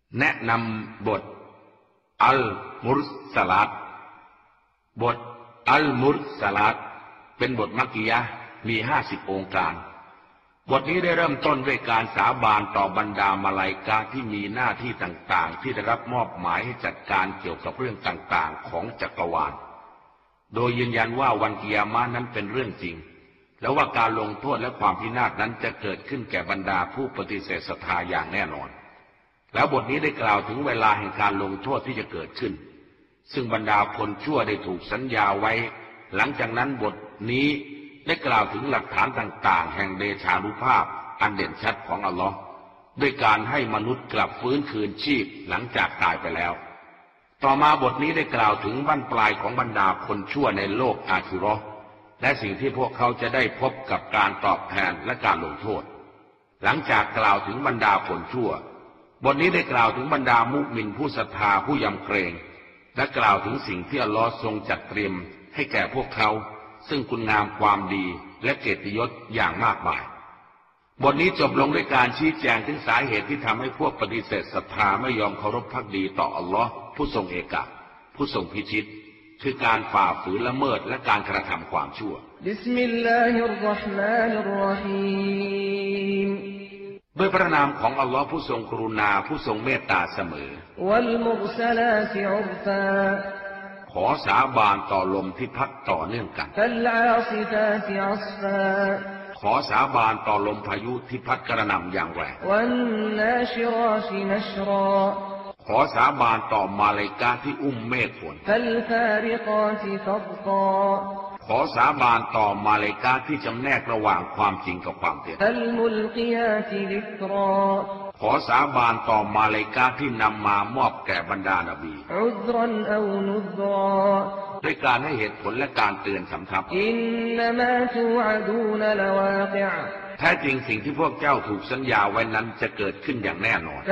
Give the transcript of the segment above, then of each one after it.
แนะนำบทอัลมุรสลัดบทอัลมุรสลัดเป็นบทมักกิยะห์มี50องค์การบทนี้ได้เริ่มต้นด้วยการสาบานต่อบรรดามาลาอิกะฮ์ที่มีหน้าที่ต่างๆที่ได้รับมอบหมายให้จัดการเกี่ยวกับเรื่องต่างๆของจักรวาลโดยยืนยันว่าวันกิยามะห์นั้นเป็นเรื่องจริงและว่าการลงโทษและความพินาศนั้นจะเกิดขึ้นแก่บรรดาผู้ปฏิเสธศรัทธาอย่างแน่นอนแล้วบทนี้ได้กล่าวถึงเวลาแห่งการลงโทษที่จะเกิดขึ้นซึ่งบรรดาคนชั่วได้ถูกสัญญาไว้หลังจากนั้นบทนี้ได้กล่าวถึงหลักฐานต่างๆแห่งเดชานุภาพอันเด่นชัดของอัลลอฮ์ด้วยการให้มนุษย์กลับฟื้นคืนชีพหลังจากตายไปแล้วต่อมาบทนี้ได้กล่าวถึงบั้นปลายของบรรดาคนชั่วในโลกอาคิเราะห์และสิ่งที่พวกเขาจะได้พบกับการตอบแทนและการลงโทษหลังจากกล่าวถึงบรรดาคนชั่วบทนี้ได้กล่าวถึงบรรดามุมินผู้ศรัทธาผู้ยำเกรงและกล่าวถึงสิ่งที่อัลลอฮ์ทรงจัดเตรียมให้แก่พวกเขาซึ่งคุณงามความดีและเกียรติยศอย่างมากมายบทนี้จบลงด้วยการชี้แจงถึงสาเหตุที่ทำให้พวกปฏิเสธศรัทธาไม่ยอมเคารพภักดีต่ออัลลอฮ์ผู้ทรงเอกะผู้ทรงพิชิตคือการฝ่าฝืนละเมิดและการกระทำความชั่วบิสมิลลาฮิรเราะห์มานิรเราะฮีมด้วยพระนามของอัลลอฮ์ผู้ทรงกรุณาผู้ทรงเมตตาเสมอวัลมุรสลาติอุรฟาขอสาบานต่อลมที่พัดต่อเนื่องกันฟัลอาซิฟาติอัศฟาขอสาบานต่อลมพายุที่พัดกระหน่ำอย่างแรงวันนาชิราตินัชราขอสาบานต่อมาลาอิกะฮ์ที่อุ้มเมฆฝนฟัลฟาริกาติฟัรกาขอสาบานต่อมาลาอิกะฮ์ที่จำแนกระหว่างความจริงกับความเท็จฟัลมุลกิยาติดิกราขอสาบานต่อมาลาอิกะฮ์ที่นำมามอบแก่บรรดานบีอุซรันเอานุซราด้วยการให้เหตุผลและการเตือนสำทับอินนามาตูอะดูนละวากิอแท้จริงสิ่งที่พวกเจ้าถูกสัญญาไว้นั้นจะเกิดขึ้นอย่างแน่นอน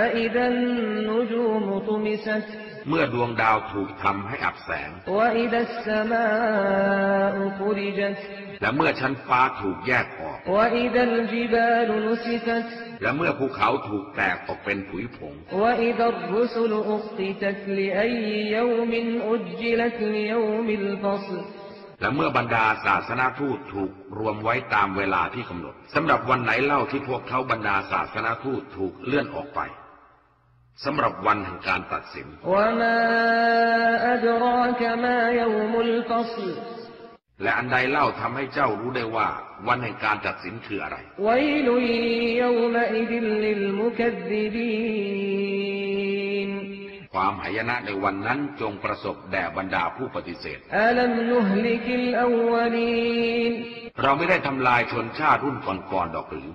เมื่อดวงดาวถูกทำให้อับแสงและเมื่อชั้นฟ้าถูกแยกออกและเมื่อภูเขาถูกแตกออกเป็นผุยผงและเมื่อบรรดาศาสนาทูตถูกรวมไว้ตามเวลาที่กำหนดสำหรับวันไหนเล่าที่พวกเขาบรรดาศาสนาทูตถูกเลื่อนออกไปสำหรับวันแห่งการตัดสินและอันใดเล่าทำให้เจ้ารู้ได้ว่าวันแห่งการตัดสินคืออะไรความหายนะในวันนั้นจงประสบแด่บรรดาผู้ปฏิเสธเราไม่ได้ทำลายชนชาติรุ่นก่อนๆดอกหรือ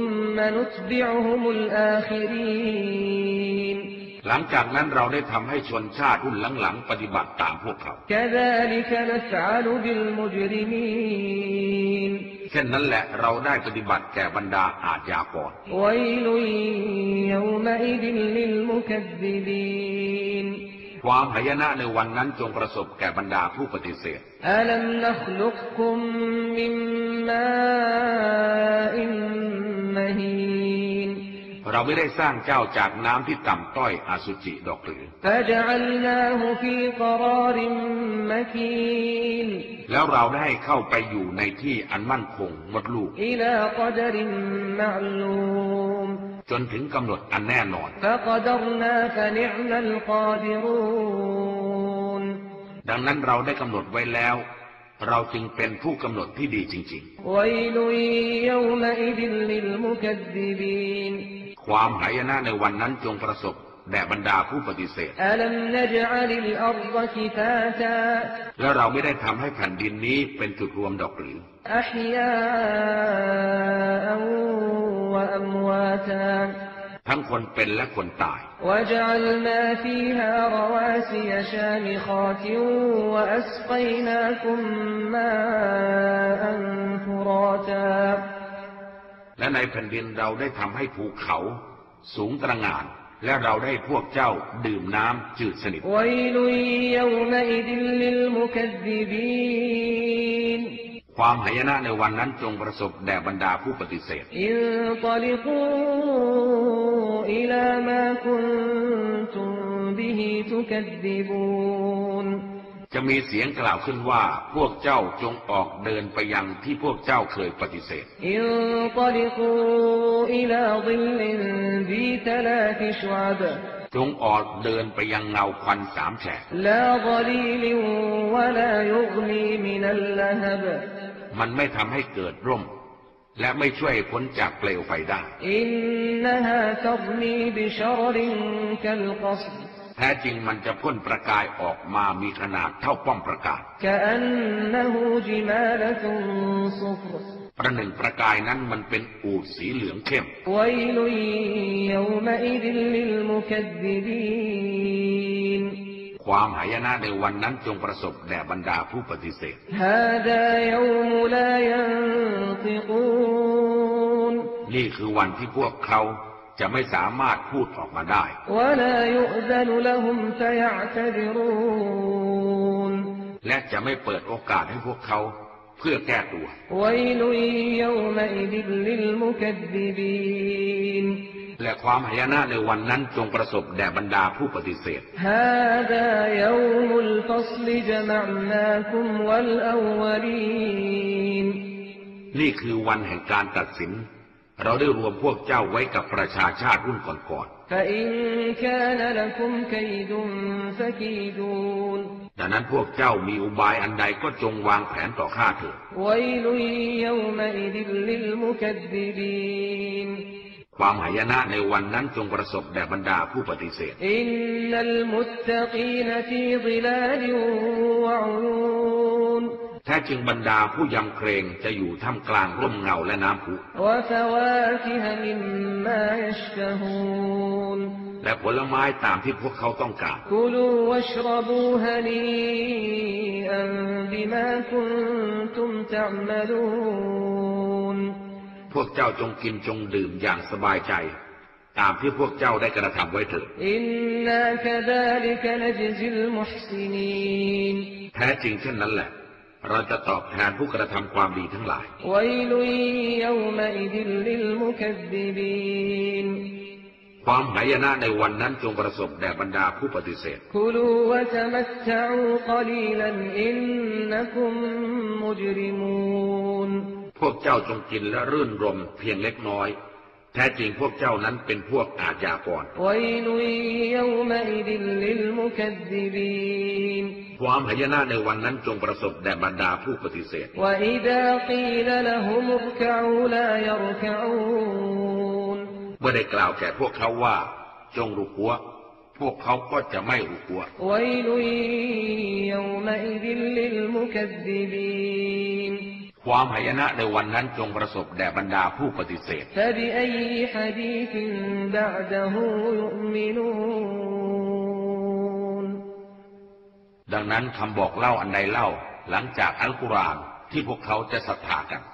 หลังจากนั้นเราได้ทำให้ชนชาติรุ่นหลังๆปฏิบัติตามพวกเขาเช่นนั้นแหละเราได้ปฏิบัติแก่บรรดาอาชญากรความหายนะในวันนั้นจงประสบแก่บรรดาผู้ปฏิเสธเราไม่ได้สร้างเจ้าจากน้ำที่ต่ำต้อยอสุจิดอกหรือแล้วเราได้เข้าไปอยู่ในที่อันมั่นคงมดลูกจนถึงกำหนดอันแน่นอนดังนั้นเราได้กำหนดไว้แล้วเราจึงเป็นผู้กำหนดที่ดีจริงๆความหายนะในวันนั้นจงประสบแด่บรรดาผู้ปฏิเสธและเราไม่ได้ทำให้แผ่นดินนี้เป็นจุดรวมดอกหรือทั้งคนเป็นและคนตายและในแผ่นดินเราได้ทำให้ภูเขาสูงตระหง่านและเราได้พวกเจ้าดื่มน้ำจืดสนิทความหายนะในวันนั้นจงประสบแด่บรรดาผู้ปฏิเสธ به تكذبون จะมีเสียงกล่าวขึ้นว่าพวกเจ้าจงออกเดินไปยังที่พวกเจ้าเคยปฏิเสธ انطلقوا إلى ظل ذي ثلاث شعب จงออกเดินไปยังเงาควันสามแฉก لا ظليل ولا يغني من اللهب มันไม่ทำให้เกิดร่มและไม่ช่วยพ้นจากเปลวไฟได้ إنها ترمي بشرر كالقصر แท้จริงมันจะพ่นประกายออกมามีขนาดเท่าป้อมประกาศ كأنه جمالة صفر ประหนึ่งประกายนั้นมันเป็นอูฐสีเหลืองเข้ม ويل يومئذ للمكذبين ความหายนะในวันนั้นจงประสบแด่บรรดาผู้ปฏิเสธ هذا يوم لا ينطقون นี่คือวันที่พวกเขาจะไม่สามารถพูดออกมาได้ ولا يؤذن لهم فيعتذرون และจะไม่เปิดโอกาสให้พวกเขาเพื่อแก้ตัว ويل يومئذ للمكذبين และความหายนะในวันนั้นจงประสบแด่บรรดาผู้ปฏิเสธ هذا يوم الفصل جمعناكم والأولين นี่คือวันแห่งการตัดสินเราได้รวมพวกเจ้าไว้กับประชาชาติรุ่นก่อนๆ فإن كان لكم كيد فكيدون ดังนั้นพวกเจ้ามีอุบายอันใดก็จงวางแผนต่อข้าเถิด ويل يومئذ للمكذبين ความหายนะในวันนั้นจงประสบแด่บรรดาผู้ปฏิเสธ إن المتقين في ظلال وعيون แท้จริงบรรดาผู้ยำเกรงจะอยู่ท่ามกลางร่มเงาและน้ำพุ وفواكه مما يشتهون และผลไม้ตามที่พวกเขาต้องการ كلوا واشربوا هنيئا بما كنتم تعملون พวกเจ้าจงกินจงดื่มอย่างสบายใจตามที่พวกเจ้าได้กระทำไว้เถิด إنا كذلك نجزي المحسنين แท้จริงเช่นนั้นแหละเราจะตอบแทนผู้กระทำความดีทั้งหลาย ويل يومئذ للمكذبين ความหายนะในวันนั้นจงประสบแด่บรรดาผู้ปฏิเสธ كلوا وتمتعوا قليلا إنكم مجرمون พวกเจ้าจงกินและรื่นรมเพียงเล็กน้อยแท้จริงพวกเจ้านั้นเป็นพวกอาชญากร ويل يومئذ للمكذبين ความหายนะในวันนั้นจงประสบแด่บรรดาผู้ปฏิเสธ وإذا قيل لهم اركعوا لا يركعون เมื่อได้กล่าวแก่พวกเขาว่าจงรุกัวพวกเขาก็จะไม่รุกัว ويل يومئذ للمكذبين ความหายนะในวันนั้นจงประสบแด่บรรดาผู้ปฏิเสธ فبأي حديث بعده يؤمنون ดังนั้นคำบอกเล่าอันใดเล่าหลังจากอัลกุรอานที่พวกเขาจะศรัทธากัน